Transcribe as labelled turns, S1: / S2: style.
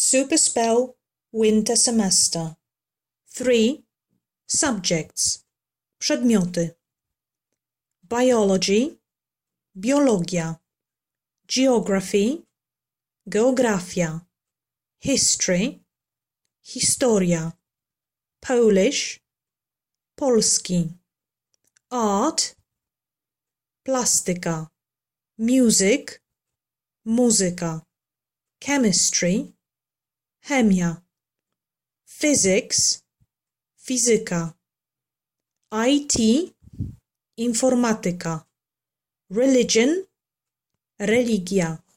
S1: Super spell winter semester. 3. Subjects. Przedmioty. Biology, biologia. Geography, geografia. History, historia. Polish, polski. Art, plastyka. Music, muzyka. Chemistry, chemia. Physics, fizyka. IT, informatyka. Religion, religia.